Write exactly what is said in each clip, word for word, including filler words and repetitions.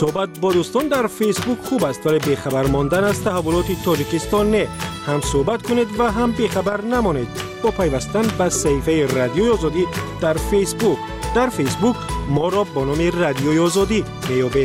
صحبت با دوستان در فیسبوک خوب است، ولی بیخبر ماندن از تحولات تاجیکستان نه. هم صحبت کنید و هم بیخبر نمانید با پیوستن به صفحه رادیوی آزادی در فیسبوک. در فیسبوک ما را با نام رادیوی آزادی میابید.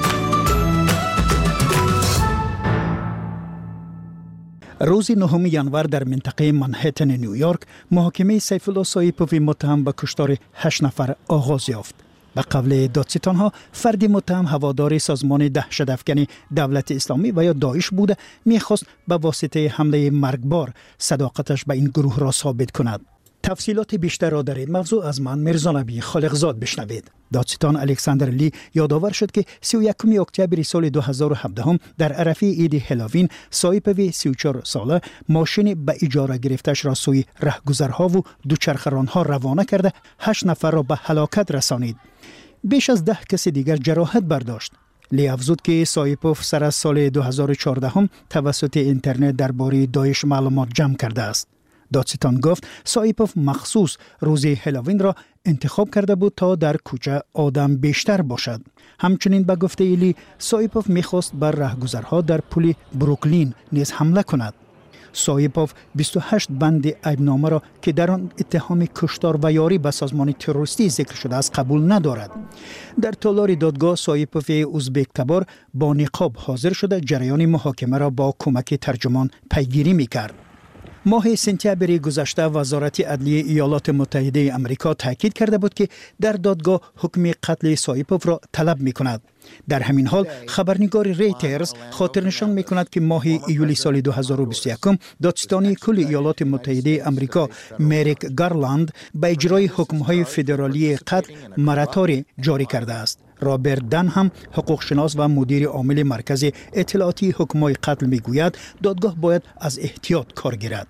روز نهم ژانویه در منطقه منهتن نیویورک محاکمه سیف الله سایپوف متهم به کشتار هشت نفر آغاز یافت. به قول دادستان‌ها فردی متهم هوادار سازمان دهشت‌افکنی دولت اسلامی و یا داعش بوده، می‌خواست به واسطه حمله مرگبار صداقتش به این گروه را ثابت کند. تفصیلات بیشتر را در این موضوع از من میرزا نبی خالقزاد بشنوید. دادستان الکساندر لی یادآور شد که سی و یکم اکتبر سال دو هزار و هفده در عرفه عید هالوین سایپوف سی و چهار ساله ماشین به اجاره گرفتش را سوی رهگذرها و دوچرخه‌رانها روانه کرده هشت نفر را به هلاکت رسانید. بیش از ده کس دیگر جراحت برداشت. لی افزود که سایپوف سر از سال دو هزار و چهارده هم توسط اینترنت درباره داعش معلومات جمع کرده است. دادستان گفت سایپوف مخصوص روز هالوین را انتخاب کرده بود تا در کوچه آدم بیشتر باشد. همچنین به گفته لی سایپوف میخواست بر رهگذرها در پل بروکلین نیز حمله کند. سایپوف بیست و هشت بند عیبنامه را که در آن اتهام کشتار و یاری به سازمان تروریستی ذکر شده است قبول ندارد. در تالار دادگاه سایپوف ازبک تبار با نقاب حاضر شده جریان محاکمه را با کمک ترجمان پیگیری میکرد. ماه سپتامبر گذشته وزارت عدلیه ایالات متحده آمریکا تاکید کرده بود که در دادگاه حکم قتل سایپوف را طلب می کند. در همین حال خبرنگار ریترز خاطر نشان می کند که ماه ایولی سال دو هزار و بیست و یک دادستانی کل ایالات متحده آمریکا مریک گارلند به اجرای حکم‌های فدرالی قتل مراتوری جاری کرده است. رابرت دن هم حقوقشناس و مدیر عامل مرکز اطلاعاتی حکم‌های قتل میگوید دادگاه باید از احتیاط کار گیرد.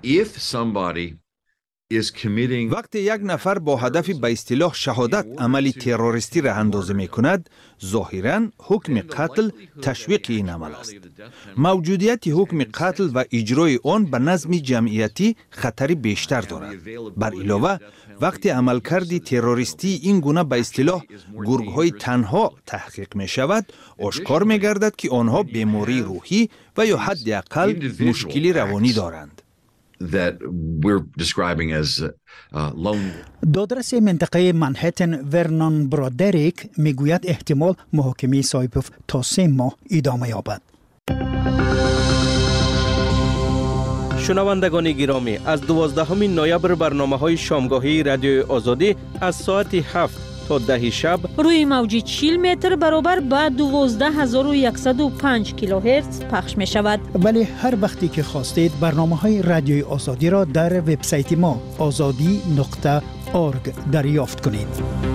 وقتی یک نفر با هدف به اصطلاح شهادت عملی تروریستی را اندازه می کند، ظاهراً حکم قتل تشویق این عمل است. موجودیت حکم قتل و اجرای آن به نظم جمعیتی خطری بیشتر دارد. بر علاوه وقتی عملکرد تروریستی این گونه به اصطلاح گروه‌های تنها تحقیق می شود، آشکار می گردد که آنها بیماری روحی و یا حداقل مشکلی روانی دارند. that we're describing as uh, lone. دادرس منطقه منهتن ورنان برادریک میگوید احتمال محاکمه سایپوف تا سه ماه ادامه یابد. شنوندگان گرامی، از دوازدهم نوامبر برنامه‌های شامگاهی رادیو آزادی از ساعت هفت تا ده شب روی موج چهل متر برابر با دوازده هزار و صد و پنج کیلوهرتز پخش می شود. ولی هر وقتی که خواستید برنامه‌های رادیوی آزادی را در وبسایت ما آزادی نقطه اورگ دریافت کنید.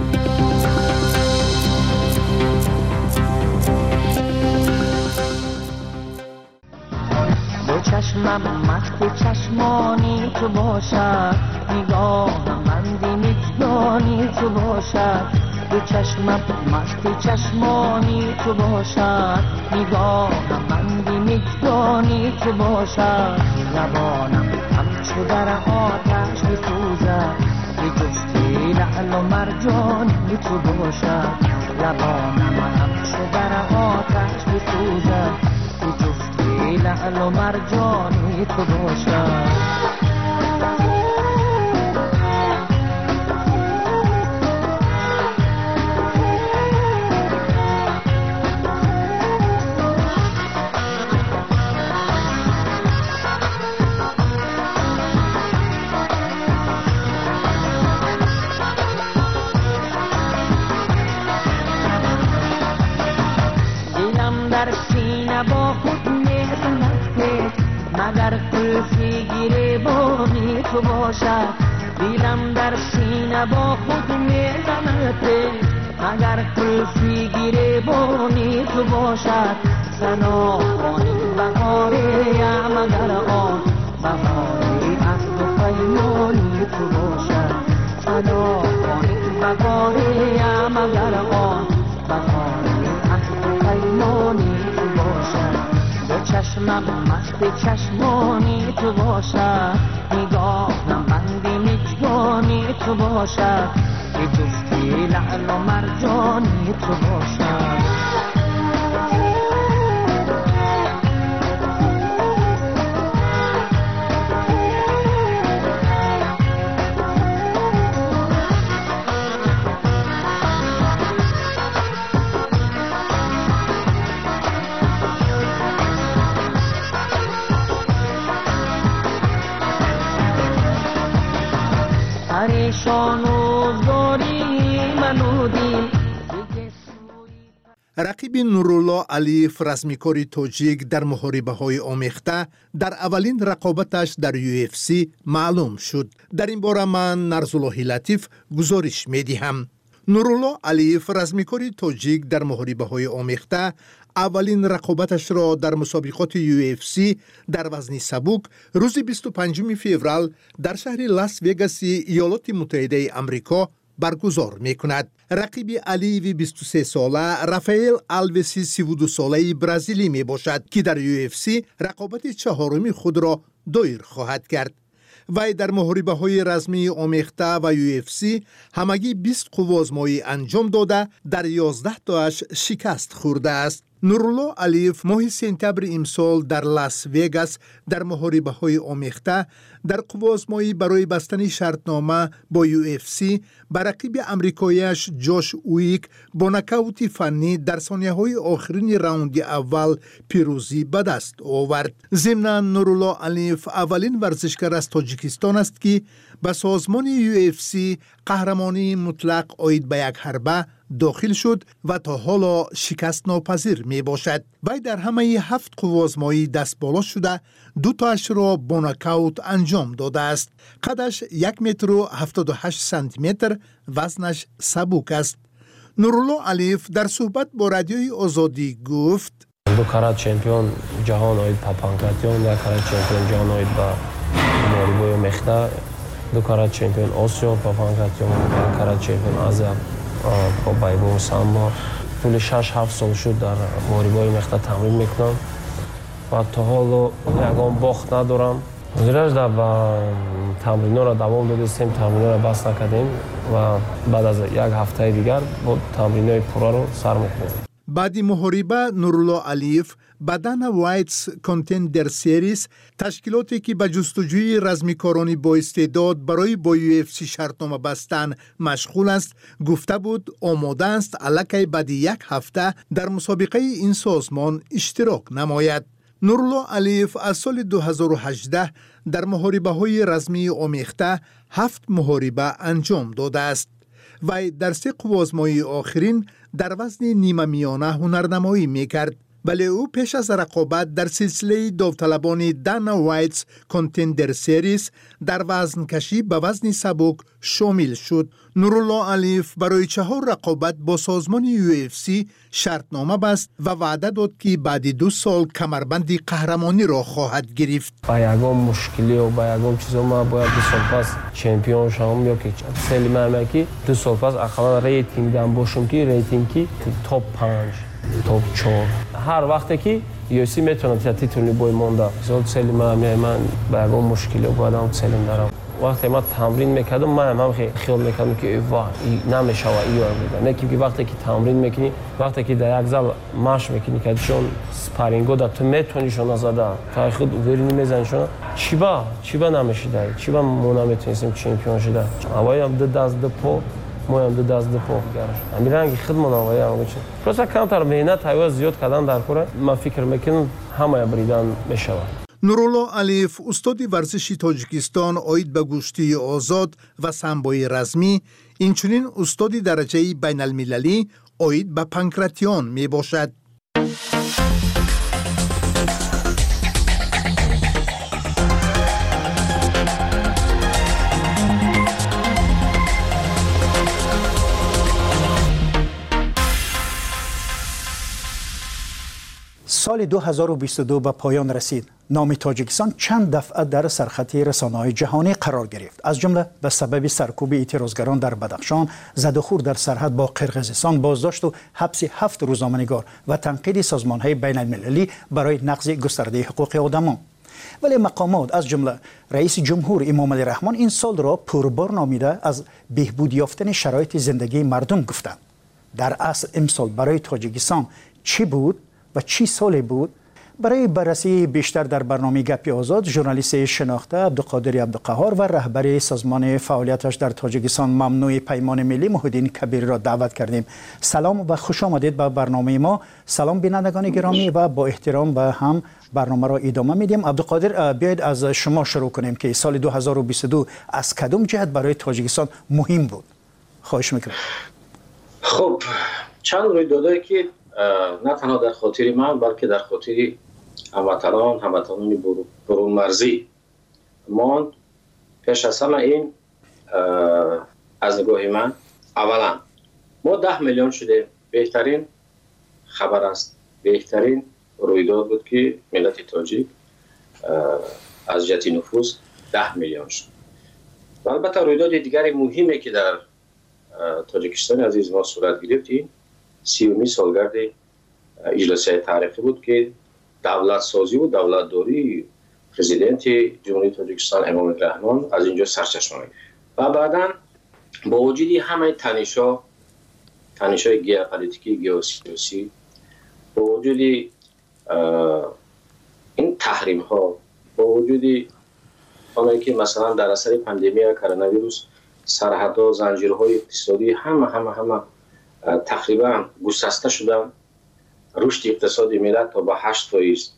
دو چشمم مست چشمانی تو باشد، نگاهم بندی میزبانی تو باشد. دو چشمم مست چشمانی تو باشد، نگاهم بندی میزبانی تو باشد. زبانم همچو در آتش میسوزد، به جستی لعل و مرجانی تو باشد. زبانم همچو در آتش میسوزد، به جستی لعل و مرجانی تو باشد. با خود نزنده مگر قلفی گریبانی تو باشد. دیلم در سینه با خود میزنده مگر قلفی گریبانی تو باشد. سنا خانه بهاری مگر آن بهاری از تو پیمانی تو باشد. سنا خانه بهاری مگر آن بهاری از تو پیمانی چشمم مست چشمانی تو باشد، نگاهم بندی میزبانی تو باشد. به جستی لعل و مرجانی تو باشد. نشان و زاری منودیم. رقیب نورالله علیف رزمیکاری تاجیک در محاربه‌های آمیخته در اولین رقابتش در یو اف سی معلوم شد. در این باره من نرزاللهی لطیف گزارش می‌دهم. نورالله علیف رزمیکاری تاجیک در محاربه‌های آمیخته اولین رقابتش را در مسابقات یو اف سی در وزن سبک روز بیست و پنجم فوریه در شهر لاس وگاس ایالات متحده آمریکا برگزار می کند. رقیب علیوی بیست و سه ساله رافائل آلوسی سی و دو ساله برزیلی می باشد که در یو اف سی رقابت چهارمی خود را دایر خواهد کرد. وی در محاربه های رزمی آمیخته و یو اف سی همگی بیست قوازمایی انجام داده در یازده تاش شکست خورده است. نورالله علیف ماه سپتامبر امسال در لاس وگاس در محاربه های آمیخته در قوازمایی برای بستن شرطنامه با یو اف سی بر رقیب امریکاییش جوش اویک با نکاوت فنی در ثانیه های آخرین راوند اول پیروزی به دست آورد. ضمناً نورالله علیف اولین ورزشکار از تاجیکستان است که به سازمان یو اف سی قهرمانی مطلق عاید به یک حربه داخل شد و تا حالا شکست ناپذیر می باشد. وی در همه هفت قوازمایی دست بالا شده دو تاش را با ناکاوت انجام داده است. قدش یک متر و هفتاد و هشت سانتی متر، وزنش سبک است. نورالله علیف در صحبت با رادیوی آزادی گفت: دو کرات چمپیون جهان آید با پانکراتیون، یک کرات چمپیون جهان آید با محاربه آمیخته، دو کرات چمپیون آسیا با پانکراتیون، یک کرات چمپیون آسیا با بایبو و سامبا. طول شش هفت سال شد در محاربه آمیخته تمرین میکنم و تا حالا یگان باخت ندارم. زیراش در تمرین‌ها را دوام دادیم، تمرین‌ها را بس نکردیم و بعد از یک هفته دیگر با تمرین‌های پورا رو سر می‌کنیم. بعد محاربه نورالله علیف به دانا وایتس کانتندر سریز، تشکیلاتی که به جستجوی رزمیکارانی با استعداد برای با یو اف سی شرطنامه بستن مشغول است، گفته بود آماده است الکی بعد یک هفته در مسابقه این سازمان اشتراک نماید. نورالله علیف از سال دو هزار و هجده در محاربه های رزمی آمیخته هفت محاربه انجام داده است و در سه قوازمایی آخرین در وزن نیمه میانه هنرنمایی میکرد. ولی او پیش از رقابت در سلسله داوطلبان دانا وایتس کانتندر سریز در وزن کشی به وزن سبک شامل شد. نورالله علیف برای چهار رقابت با سازمان یو اف سی شرطنامه بست و وعده داد که بعد دو سال کمربند قهرمانی را خواهد گرفت. با یگان مشکلی و با یگان چیزا ما باید دو سال پس چمپیون شوم یا که سلی مرمکی دو سال پس اقلا ریتینگ دام باشم که ریتینگ کی توپ پنج توپ چهار. هر وقتی که یو اف سی میتونه تیتولی بای مونده زود سلی مرمی من با یگان مشکلی و بعدم سلیم دارم. وقتی ما تمرین میکردم من هم خیال میکردم که واه نمیشه و ایار میده. نه که وقتی که تمرین میکنی وقتی که در یک زل ماش میکنی که چون سپارینگو دا تو میتونی شون زده تا خود ورینی میزنی شون چیبا چیبا نمیشه دای چیبا ما نمیتونیم چمپیون شده. اوای هم دو دست دو پو ما هم دو دست دو پو گرش. امیرانگی خدمت اوای هم بچه. پس کانتر مهنت های زیاد کردن در کوره ما فکر میکنم همه بریدن میشه. نورالله علیف استاد ورزشی تاجیکستان عاید به گشتی آزاد و سامبوی رزمی، اینچنین استاد درجه بین المللی عاید به پانکراتیون می باشد. سال دو هزار و بیست و دو به پایان رسید. نام تاجیکستان چند دفعه در سرخط رسانه‌های جهانی قرار گرفت. از جمله به سبب سرکوب اعتراضگران در بدخشان، زد و خورد در سرحد با قرقیزستان، بازداشت و حبس هفت روزنامه‌نگار و تنقید سازمان‌های بین المللی برای نقض گسترده حقوق آدمان. ولی مقامات از جمله رئیس جمهور امام علی رحمان این سال را پربار نامیده از بهبود یافتن شرایط زندگی مردم گفتند. در اصل امسال برای تاجیکستان چی بود و چی سالی بود؟ برای بررسی بیشتر در برنامه گپ آزاد ژورنالیست شناخته عبدالقادر عبدالقهار و رهبر سازمان فعالیتش در تاجیکستان ممنوع پیمان ملی محی‌الدین کبیری را دعوت کردیم. سلام و خوش آمدید به برنامه ما. سلام بینندگان گرامی و با احترام به هم برنامه را ادامه میدیم. عبدالقادر، بیاید از شما شروع کنیم که سال دو هزار و بیست و دو از کدام جهت برای تاجیکستان مهم بود؟ خواهش میکنم. خب چند رویدادی که نه تنها در خاطر من بلکه در خاطر هموطنان هموطنان برون مرزی ماند. پیش از همه این از نگاه من اولا ما ده میلیون شده، بهترین خبر است، بهترین رویداد بود که ملت تاجیک از جهت نفوس ده میلیون شد. و البته رویداد دیگری مهمی که در تاجیکستان عزیز ما صورت گرفت این سیومی سالگرد اجلاس تاریخی بود که دولت سازی و دولت داری پرزیدنت جمهوری تاجیکستان امام رحمان از اینجا سرچشمه و بعدا با وجود همه تنش‌ها تنش‌های ژئوپلیتیکی ژئوسیاسی با وجود این تحریم ها با وجود آنهایی که مثلا در اثر پاندمی کرونا ویروس سرحدها زنجیرهای اقتصادی همه همه همه تقریبا گسسته شدن، رشد اقتصادی ملت تا با هشت فیصد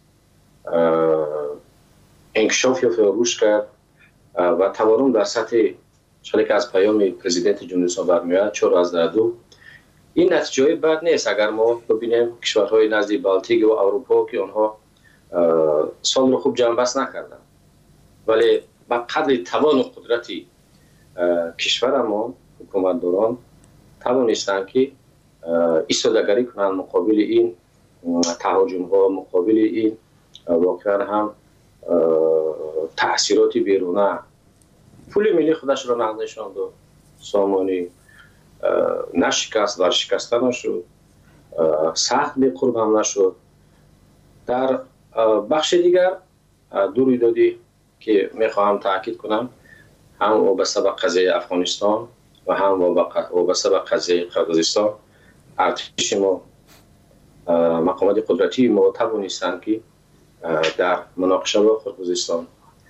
انکشاف یا رشد کرد و تورم در سطح چاله که از پیام پرزیدنت جمهوری اسلامی برمیاد چهار از دو. این نتیجه بد نیست اگر ما ببینیم کشورهای نزدیک بالتیک و اروپا که آنها سال رو خوب جمع بست نکردن ولی با قدر توان و قدرتی کشور ما حکومتداران توانستند که ایستادگری کنند مقابل این تهاجم ها، مقابل این واقعا هم تأثیرات بیرونه. پول ملی خودش را نقد نشاند و سامانی نشکست و شکسته نشد، سخت به قرب هم نشد. در بخش دیگر دو رویدادی که میخواهم تاکید کنم هم وابسته به قضیه افغانستان و هم وابسته به قضیه قرقیزستان، ارتش ما مقامات قدرتی ما توانستند که در مناقشه با قرقیزستان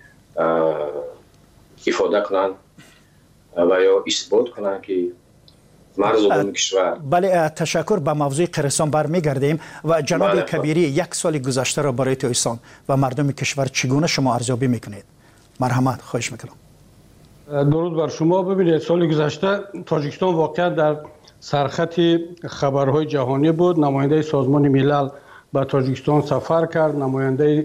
افاده کنند و یا اثبات کنند که مرز عمومی کشور. بله، تشکر. به موضوع قرقیزستان برمیگردیم و جناب بله. کبیری، یک سال گذشته را برای تاجیکستان و مردم کشور چگونه شما ارزیابی میکنید؟ مرحمت، خواهش میکنم. درود بر شما. ببینید سال گذشته تاجیکستان واقعا در سرخط خبرهای جهانی بود. نماینده سازمان ملل به تاجیکستان سفر کرد. نماینده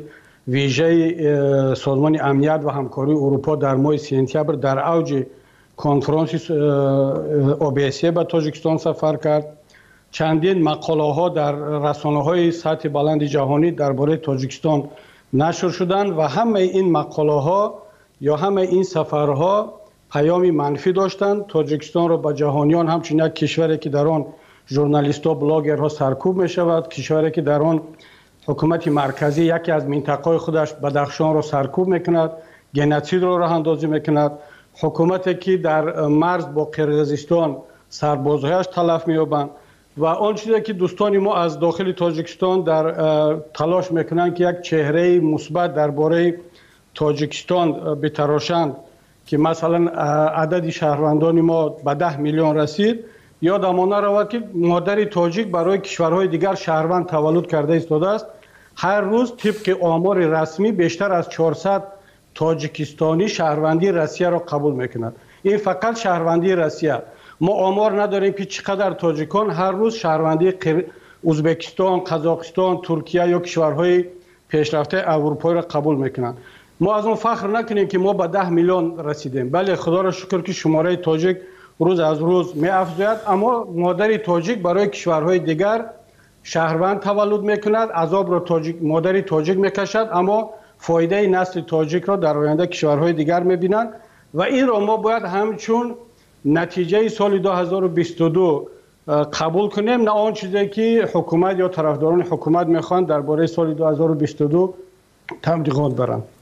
ویژه سازمان امنیت و همکاری اروپا در ماه سپتامبر در اوج کنفرانس اوبسیه به تاجیکستان سفر کرد. چندین مقاله ها در رسانه های سطح بلند جهانی درباره تاجیکستان نشر شدند و همه این مقاله ها یا همه این سفرها پیامی منفی داشتند. تاجیکستان را به جهانیان همچنین یک کشوری که در آن ژورنالیست‌ها بلاگرها سرکوب می شود، کشوری که در آن حکومت مرکزی یکی از منطقه‌های خودش بدخشان را سرکوب میکند، گنوسید را راه اندازی میکند، حکومتی که در مرز با قرقیزستان سربازهایش تلف می‌یابند و آن چیزی که دوستان ما از داخل تاجیکستان در تلاش میکنند که یک چهره مثبت درباره تاجیکستان بتراشند که مثلا عدد شهروندان ما به ده میلیون رسید، یادمانه رود که مادر تاجیک برای کشورهای دیگر شهروند تولد کرده ایستاده است. هر روز طبق آمار رسمی بیشتر از چهارصد تاجیکستانی شهروندی روسیه را قبول میکنند. این فقط شهروندی روسیه. ما آمار نداریم که چقدر تاجیکان هر روز شهروندی ازبکستان، قزاقستان، ترکیه یا کشورهای پیشرفته اروپایی را قبول میکنند. ما از اون فخر نکنیم که ما به ده میلیون رسیدیم. بله، خدا را شکر که شماره تاجیک روز از روز می افزاید، اما مادر تاجیک برای کشورهای دیگر شهروند تولد میکند، عذاب را تاجیک مادر تاجیک میکشد، اما فایده نسل تاجیک را در آینده کشورهای دیگر میبینند و این را ما باید همچون نتیجه سال دو هزار و بیست و دو قبول کنیم، نه آن چیزی که حکومت یا طرفداران حکومت میخوان درباره سال دو هزار و بیست و دو تبلیغات برند.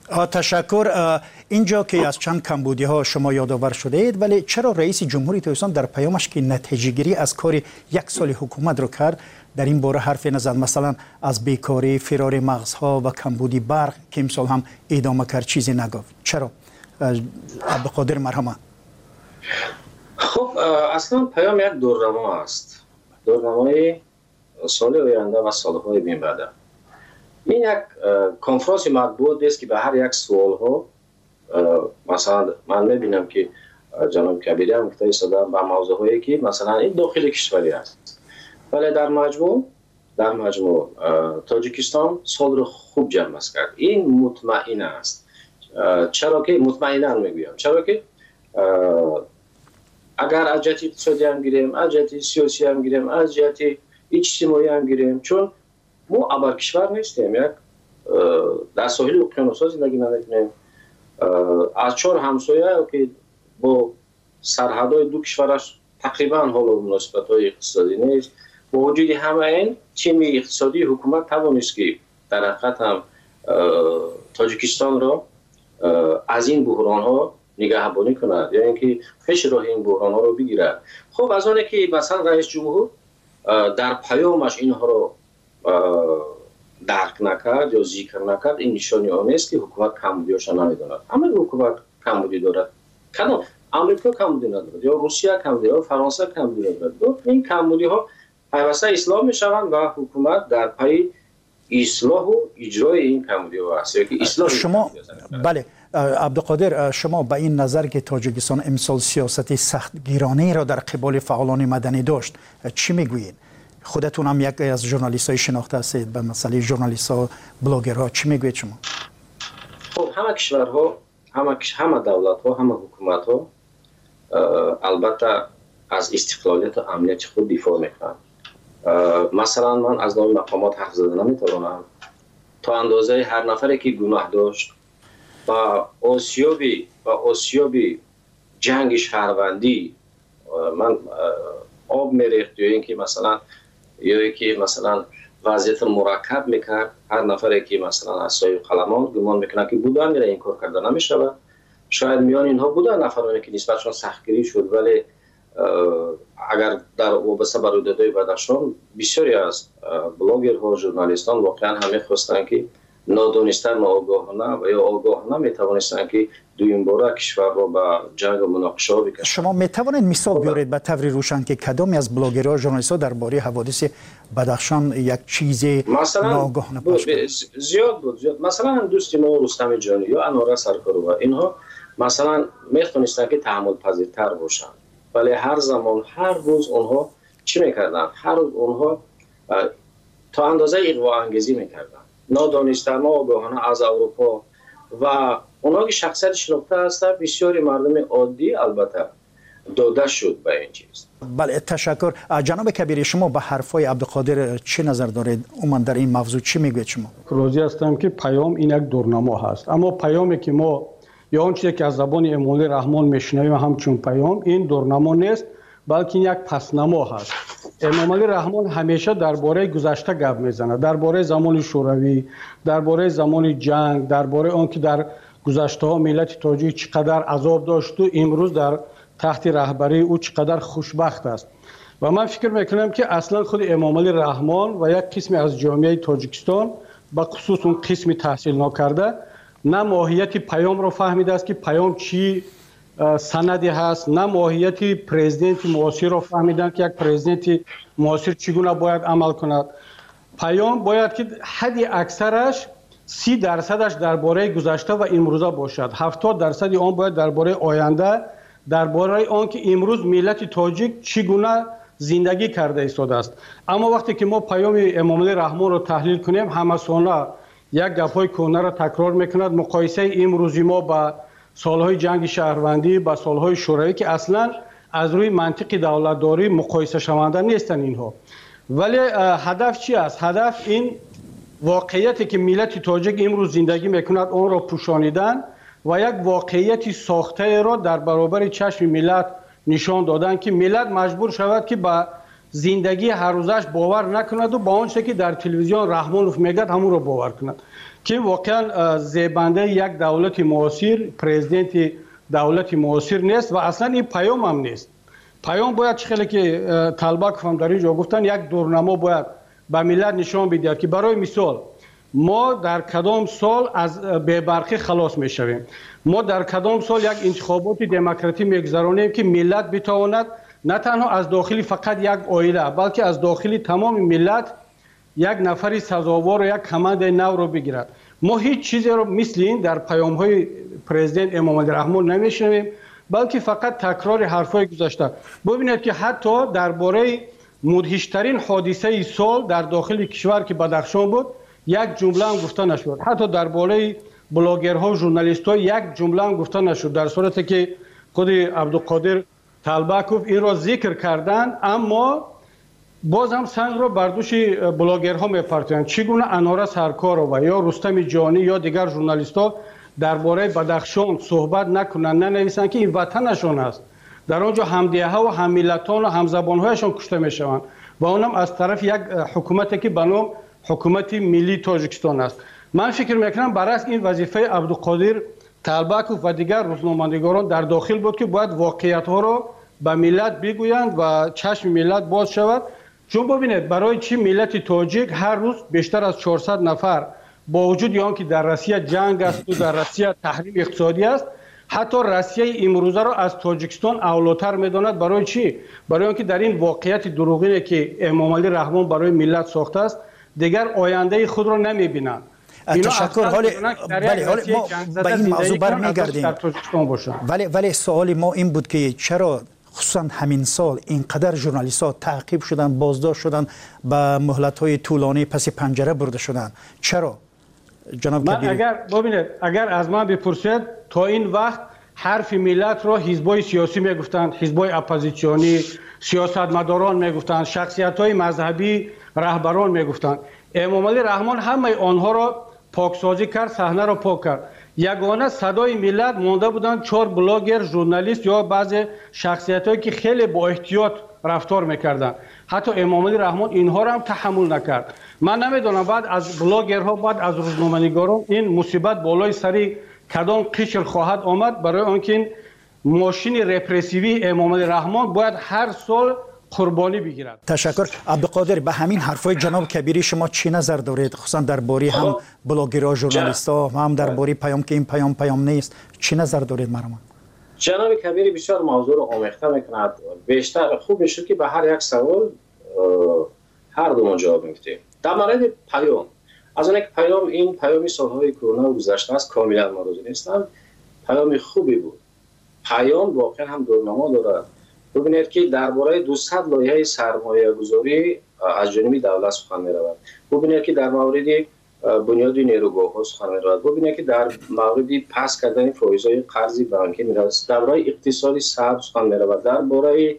تشکر. اینجا که از چند کمبودی ها شما یادآور شده اید، ولی چرا رئیس جمهوری تاجیکستان در پیامش که نتیجه گیری از کار یک سال حکومت رو کرد در این باره حرفی نزد؟ مثلا از بیکاری، فرار مغزها و کمبودی برق که امسال هم ادامه کرد چیزی نگفت. چرا؟ عبدالقادر مرحمه. خب اصلا پیام یک دورنما است، دورنمای سال آینده و سالهای بین بعد. این یک کنفرانس مطبوعاتی است که به هر یک سوال ها، مثلا من میبینم که جناب کبیری هم گفته ایستادن به موضوع هایی که مثلا این داخل کشوری است، ولی در مجموع در مجموع تاجیکستان سال رو خوب جمع کرد. این مطمئن است. چرا که مطمئنا میگویم؟ چرا که اگر از جهت اقتصادی هم گیریم، از جهت سیاسی هم گیریم، از جهت اجتماعی هم گیریم، چون ما ابر کشور نیستیم، یک در ساحل اقیانوس‌ها زندگی نمی‌کنیم، از چهار همسایه که با سرحدهای دو کشورش تقریبا حال و مناسبت‌های اقتصادی نیست. با وجود همه این تیم اقتصادی حکومت توانست که در حقیقت هم تاجیکستان را از این بحران‌ها نگهبانی کند، یا اینکه پیش راه این بحران‌ها رو بگیرد. خب از آنه که مثلا رئیس جمهور در پیامش اینها رو درک نکرد یا ذکر نکرد، این نشانی آن است که حکومت کمبودی‌هاش نمی‌داند. همه حکومت کمبودی دارد. کدام آمریکا کمبودی ندارد، یا روسیه کمبودی، یا فرانسه کمبودی ندارد. این کمبودی‌ها پیوسته اصلاح می‌شوند و حکومت در پی اصلاح و اجرای این کمبودی‌ها است. یا که اصلاح شما بله عبدالقادر، شما به این نظر که تاجیکستان امسال سیاست سختگیرانه را در قبال فعالان مدنی داشت چی میگویید؟ خودتون هم یک از ژورنالیست‌های شناخته هستید به مسئله ژورنالیست‌ها، بلاگرها، چی میگویید شما؟ خب همه کشورها، همه همه دولت‌ها، همه حکومت‌ها البته از استقلالیت و امنیت خود دفاع میکنند. مثلا من از نام مقامات حرف زدن نمیتوانم. تا اندازه هر نفری که گناه داشت و آسیابی و آسیابی جنگ شهروندی من آب میریخت، یا اینکه مثلا یا اینکه مثلا وضعیت مرکب میکرد، هر نفری که مثلا از صاحب قلمان گمان میکنه که بودن میره این کار کرده نمیشود. شاید میان اینها بودن نفرانی که نسبتشان سختگیری شد، ولی اگر در وابسته به رویدادهای بدخشان بسیاری از بلاگرها، ژورنالیستان واقعا همه خواستن که نادانسته، ناآگاهانه و یا آگاهانه میتوانستن که دویم باره کشور را به جنگ و مناقشه بکشند. شما میتوانید مثال بیارید به طور روشن که کدامی از بلاگرها، ژورنالیست‌ها درباره حوادث بدخشان یک چیز ناآگاهانه پخش کردند؟ زیاد بود، زیاد. مثلا دوست ما رستم جانی یا انوره سرکارova، اینها مثلا میتونستن که تحمل پذیرتر باشند، ولی هر زمان هر روز اونها چی میکردن؟ هر روز اونها تا اندازه اغوا انگیزی میکردن، نادانسته، ناآگاهانه از اروپا، و اونها که شخصیت شناخته هستن بسیاری مردم عادی البته داده شد به این چیز. بله تشکر. جناب کبیری، شما به حرفای عبدالقادر چه نظر دارید؟ عموما در این موضوع چی میگوید شما؟ راضی هستم که پیام این یک دورنما هست، اما پیامی که ما یا آن چیزی که از زبان امامعلی رحمان میشنویم همچون پیام، این دورنما نیست، بلکه یک پسنما هست. امامعلی رحمان همیشه درباره گذشته گپ میزنه، درباره زمان شوروی، درباره زمان جنگ، درباره آن که در گذشته ها ملت تاجیک چقدر عذاب داشت و امروز در تحت رهبری او چقدر خوشبخت است. و من فکر میکنم که اصلا خود امامعلی رحمان و یک قسمی از جامعه تاجیکستان، به خصوص اون قسمی تحصیل ناکرده، نه ماهیت پیام رو فهمیده است که پیام چی سندی هست، نه ماهیت پرزیدنت معاصر رو فهمیدن که یک پرزیدنت معاصر چگونه باید عمل کند. پیام باید که حد اکثرش سی درصدش درباره گذشته و امروزه باشد، هفتاد درصد آن باید درباره آینده، درباره آن که امروز ملت تاجیک چگونه زندگی کرده ایستاده است. اما وقتی که ما پیام امامعلی رحمان رو تحلیل کنیم، همه ساله یک گپ‌های کهنه را تکرار میکند، مقایسه امروزی ما با سالهای جنگ شهروندی، با سالهای شوروی که اصلا از روی منطق دولتداری مقایسه شونده نیستن اینها. ولی هدف چی است؟ هدف این واقعیتی که ملت تاجیک امروز زندگی میکند آن را پوشانیدن و یک واقعیت ساخته را در برابر چشم ملت نشان دادن که ملت مجبور شود که با زندگی هر روزش باور نکند و با آنچه که در تلویزیون رحمانوف میگد همون رو باور کند که واقعا زیبنده یک دولت معاصر، پرزیدنت دولت معاصر نیست و اصلا این پیام هم نیست. پیام باید خیلی که طلباک هم در اینجا گفتن یک دورنما باید به ملت نشان بدهد که برای مثال ما در کدام سال از بی‌برقی خلاص میشویم، ما در کدام سال یک انتخابات دموکراتی میگذرانیم که ملت بتواند نه تنها از داخل فقط یک عائله بلکه از داخل تمام ملت یک نفری سزاوار و یک کمند نو رو بگیرد. ما هیچ چیزی رو مثل این در پیام های پرزیدنت امام علی رحمان نمیشنویم بلکه فقط تکرار حرفای گذشته. ببینید که حتی درباره مدهشترین حادثه سال در داخل کشور که بدخشان بود یک جمله هم گفته نشد. حتی درباره بلاگرها و ژورنالیست‌ها یک جمله هم گفته نشد، در صورتی که خود عبدالقادر طلبکوف این را ذکر کردن اما باز هم سنگ را بر دوش بلاگرها میپرتند. چگونه اناره سرکارова یا رستم جانی یا دیگر ژورنالیست‌ها درباره بدخشان صحبت نکنند، ننویسند که این وطنشان است، در آنجا همدیه‌ها و هم ملتان و هم زبان‌هایشان کشته میشوند و اونم از طرف یک حکومتی که به نام حکومت ملی تاجیکستان است. من فکر میکنم برعکس این وظیفه عبدالقادر طلبکوف و دیگر روزنامه‌نگاران در داخل بود که باید واقعیت‌ها را به ملت بگویند و چشم ملت باز شود. چون ببینید برای چی ملت تاجیک هر روز بیشتر از چهارصد نفر با وجود آن که در روسیه جنگ است و در روسیه تحریم اقتصادی است، حتی روسیه امروزه را از تاجیکستان اولاتر میداند. برای چی؟ برای آنکه در این واقعیت دروغینی که امام علی رحمان برای ملت ساخته است دیگر آینده خود را نمیبینند. تشکر. حالی بله حالی ما به این موضوع برمیگردیم ولی ولی سوال ما این بود که چرا خصوصا همین سال اینقدر ژورنالیست‌ها تعقیب شدن، بازداشت شدن، به مهلت‌های طولانی پس پنجره برده شدن؟ چرا جناب من کبیری؟ اگر ببینید اگر از من بپرسید تا این وقت حرف ملت را حزب‌های سیاسی میگفتند، حزب‌های اپوزیسیونی، سیاستمداران میگفتند، شخصیت‌های مذهبی، رهبران میگفتند. امام علی رحمان همه آنها را پاکسازی کرد، صحنه را پاک کرد. یگانه صدای ملت مانده بودند چهار بلاگر، ژورنالیست یا بعضی شخصیت‌هایی که خیلی با احتیاط رفتار میکردند. حتی امام علی رحمان اینها را هم تحمل نکرد. من نمیدونم بعد از بلاگرها، بعد از روزنامه‌نگاران این مصیبت بالای سری کدام قشر خواهد آمد، برای آنکه این ماشین رپرسیوی امام علی رحمان باید هر سال قربانی بگیرد. تشکر. عبدالقادر، به همین حرفای جناب کبیری شما چی نظر دارید؟ خصوصا درباره هم بلاگرها، ژورنالیست‌ها و هم درباره پیام که این پیام پیام نیست، چی نظر دارید مرحبا؟ جناب کبیری بسیار موضوع رو آمیخته میکند. بیشتر خوب میشه که به هر یک سوال هر دو ما جواب میدیم. در مورد پیام، از اون یک پیام، این پیامی سالهای کرونا گذشته است، کاملا مورد نیستم، پیام خوبی بود. پیام واقعا هم دورنما دارد. ببینید که درباره دویست لایحه سرمایه گذاری از جانب دولت سخن می‌رود. ببینید که در مورد بنیاد نیروگاه‌ها سخن می‌رود. ببینید که در مورد پس کردن فایزهای قرض بانکی می‌رود. درباره اقتصادی سبز سخن می‌رود. درباره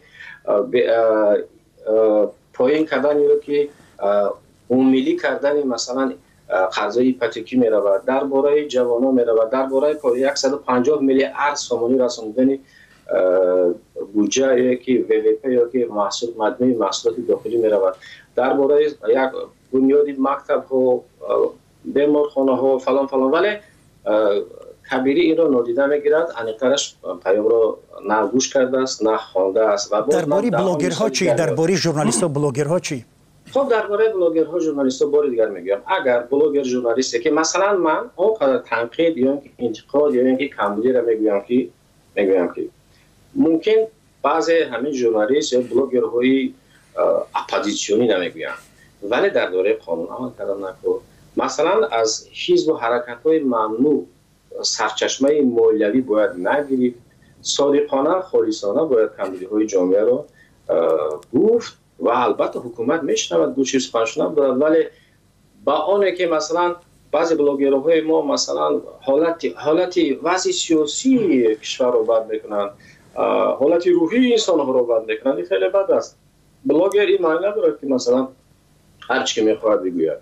پایین کردن یا که عمومی کردن مثلا قرضای هیپوتکی می‌رود. درباره جوانان می‌رود. درباره صد و پنجاه میلیارد سامانی رساندن بودجه یا که وی وی پی یا که محصول مجموعی محصولات داخلی می رود. درباره یک بنیادی مکتب ها، بیمارخانه ها فلان فلان، ولی کبیری این را نادیده می گیرد. انیقترش پیام را نه گوش کرده است نه خوانده است. درباره بلاگرها چی؟ درباره ژورنالیست و بلاگرها چی؟ خب درباره بلاگرها ژورنالیست‌ها بار دیگر میگم، اگر بلاگر ژورنالیستی که مثلا من اونقدر تنقید یا انتقاد یا اینکه کمبودی را میگویم که میگویم که ممکن بعضی همین ژورنالیست یا بلاگرهای اپوزیسیونی نمیگویند، ولی در دوره قانون عمل کردن نکن. مثلا از حزب و حرکت‌های ممنوع سرچشمه مالیوی باید نگیرید، صادقانه خالصانه باید کمبودی‌های جامعه را گفت و البته حکومت میشنود، دو چیز پنجشنب دارد، ولی با آنه که مثلا بعضی بلاگرهای ما مثلا حالتی حالتی وضع سیاسی کشور رو بد میکنند، حالتی روحی انسان ها رو بد میکنند، این خیلی بد است. بلاگر این معنی نداره که مثلا هر چی که میخواهد بگوید.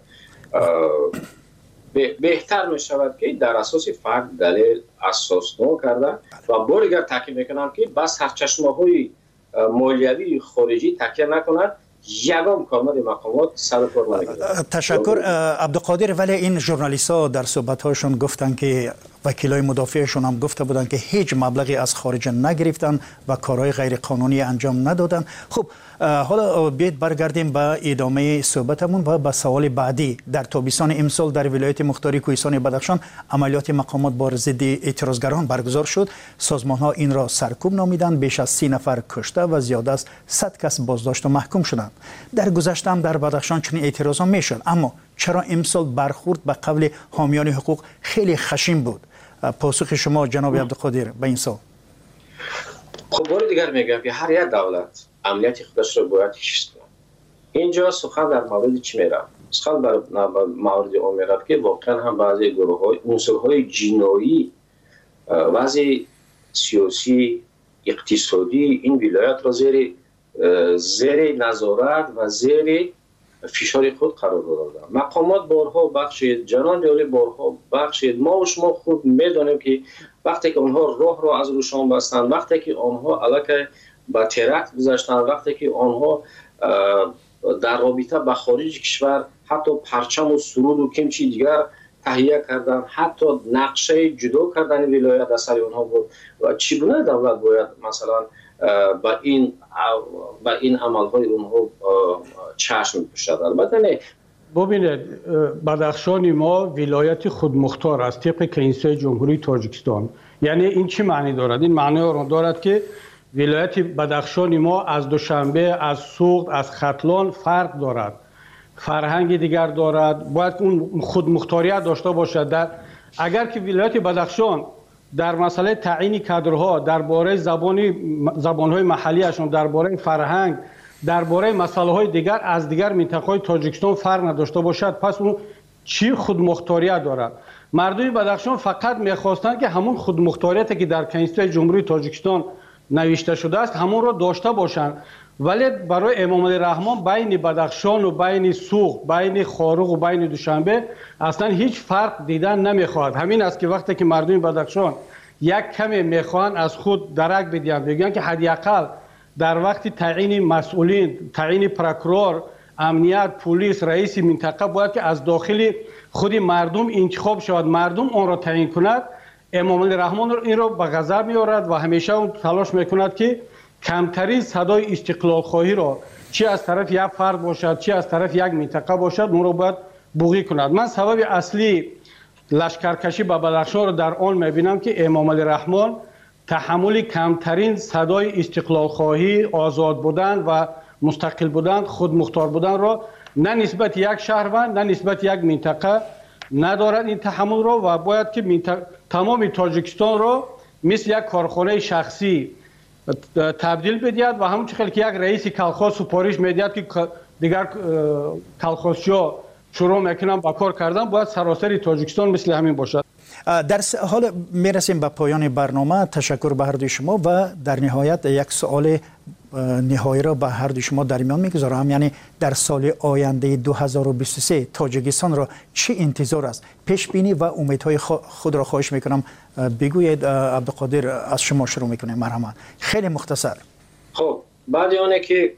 بهتر میشود که در اساس فکت دلیل اساسنامه کرده و بارگر تاکید میکنم که بس سرچشمه های مالیوی خارجی تکیه نکند یگام کارمند مقامات سر کار نگرفت. تشکر عبدالقادر. ولی این ژورنالیست ها در صحبت هاشون گفتن که وکیلای مدافعشون هم گفته بودن که هیچ مبلغی از خارج نگرفتن و کارهای غیر قانونی انجام ندادن. خب حالا بیاید برگردیم به ادامه صحبتمون و به سوال بعدی. در تابستان امسال در ولایت مختار کوهستان بدخشان عملیات مقامات بر ضد اعتراضگران برگزار شد. سازمان ها این را سرکوب نامیدند. بیش از سی نفر کشته و زیاد از صد کس بازداشت و محکوم شدند. در گذشته هم در بدخشان چنین اعتراضا میشد، اما چرا امسال برخورد به قول حامیان حقوق خیلی خشن بود؟ پاسخ شما جناب عبدالقادر به این سوال. خب بار دیگر میگم که هر یک دولت عملیات خودش رو باید حفظ کنه. اینجا سخن در مورد چی میره؟ سخن در مورد اون میره که واقعا هم بعضی گروه های عنصرهای جنایی وضع سیاسی اقتصادی این ولایت را زیر زیر نظارت و زیر فشار خود قرار دادند. مقامات بارها بخشید، جنان جالی بارها بخشید. ما و شما خوب میدانیم که وقتی که آنها راه را از روشان بستند، وقتی که آنها علیه به ترکت گذاشتند، وقتی که آنها در رابطه با خارج کشور حتی پرچم و سرود و کمچی دیگر تهیه کردن، حتی نقشه جدا کردن ولایت از سر آنها بود. و چگونه دولت باید مثلا با این با این عملهای اونها چشم بپوشد؟ البته نه. ببینید بدخشان ما ولایت خودمختار است طبق کنستیتوی جمهوری تاجیکستان. یعنی این چی معنی دارد؟ این معنی را دارد که ولایت بدخشان ما از دوشنبه، از سوخت، از ختلان فرق دارد، فرهنگ دیگر دارد، باید اون خودمختاریت داشته باشد. در اگر که ولایت بدخشان در مسئله تعیین کادرها، درباره زبانی زبان‌های محلیشون، درباره فرهنگ، درباره مسائل‌های دیگر از دیگر منطقه‌های تاجیکستان فرق نداشته باشد، پس اون چی خودمختاریت دارد؟ مردم بدخشان فقط می‌خواستند که همون خودمختاریتی که در کنستیتوی جمهوری تاجیکستان نوشته شده است همون را داشته باشند. ولی برای امام علی رحمان بین بدخشان و بین سوخت، بین خارق و بین دوشنبه اصلا هیچ فرق دیدن نمیخواد. همین است که وقتی که مردم بدخشان یک کمی میخوان از خود درک بدین، بگن که حداقل در وقت تعیین مسئولین، تعیین پروکورور، امنیت، پلیس، رئیس منطقه باید که از داخل خود مردم انتخاب شود، مردم آن را تعیین کند. امام علی رحمان این را به غضب میآورد و همیشه اون تلاش میکند که کمترین صدای استقلال خواهی را چی از طرف یک فرد باشد چی از طرف یک منطقه باشد اون را باید بوقی کند. من سبب اصلی لشکرکشی به بدخشان را در آن میبینم که امام علی رحمان تحمل کمترین صدای استقلال خواهی، آزاد بودن و مستقل بودن، خود مختار بودن را نه نسبت یک شهروند نه نسبت یک منطقه ندارد این تحمل را و باید که منطقه تمام تاجیکستان را مثل یک کارخانه شخصی تبدیل بدهد و همون چقدر که یک رئیس کلخاز سپارش میدهد که دیگر کلخازچی‌ها شروع میکنن با کار کردن، باید سراسر تاجیکستان مثل همین باشد. در حال میرسیم به پایان برنامه. تشکر به هر دوی شما و در نهایت یک سوال نهایی را به هر دوی شما در میان میگذارم. یعنی در سال آینده دو هزار و بیست و سه تاجیکستان را چه انتظار است؟ پیش بینی و امیدهای خود را خواهش میکنم بگویید. عبدالقادر از شما شروع میکنیم. مرحمت. خیلی مختصر. خب بعد آنه که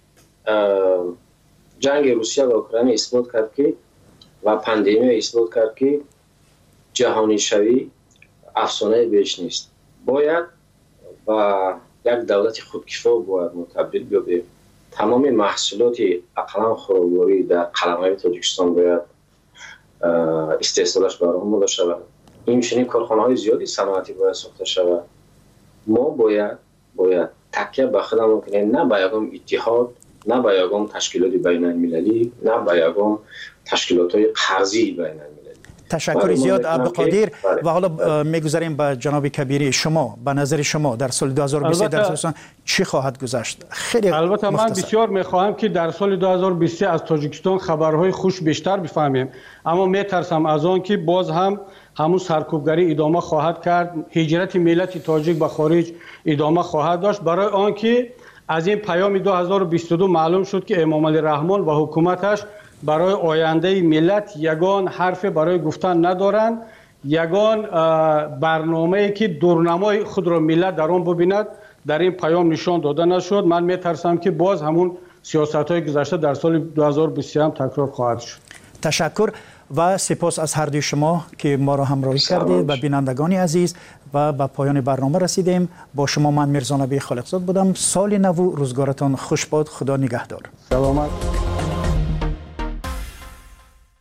جنگ روسیه و اوکراین اثبات کرد که و پاندمی اثبات کرد که جهانی شوی افسانه بیش نیست، باید و یک دولت خودکفا باید متبدل بیابیم. تمام محصولات اقلام خوراکواری در قلمرو تاجیکستان باید استحصالش برآمده شود. این چنین کارخانه‌های زیادی صنعتی باید ساخته شود. ما باید باید تکیه به خودمون کنیم، نه به یگام اتحاد، نه به یگام تشکیلات بین المللی، نه به یگام تشکیلات‌های قرضی بین المللی. تشکر زیاد عبدالقادر. و حالا میگذاریم به جناب کبیری. شما به نظر شما در سال دو هزار و بیست در تاجیکستان چی خواهد گذشت؟ خیلی البته مختصر. من بسیار میخواهم که در سال دو هزار و بیست از تاجیکستان خبرهای خوش بیشتر بفهمیم، اما میترسم از آن که باز هم همون سرکوبگری ادامه خواهد کرد، هجرت ملت تاجیک به خارج ادامه خواهد داشت. برای آنکه از این پیام دو هزار و بیست و دو معلوم شد که امام علی رحمان و حکومتش برای آینده ملت یگان حرف برای گفتن ندارند، یگان برنامه‌ای که دورنمای خود را ملت در آن ببیند در این پیام نشان داده نشد. من میترسم که باز همون سیاست‌های گذشته در سال دو هزار و بیست و سه هم تکرار خواهد شد. تشکر و سپاس از هر دوی شما که ما را همراهی کردید و بینندگان عزیز و به پایان برنامه رسیدیم. با شما من میرزا نبی خالقزاد بودم. سال نو روزگارتان خوش باد. خدا نگهدار. سلامت.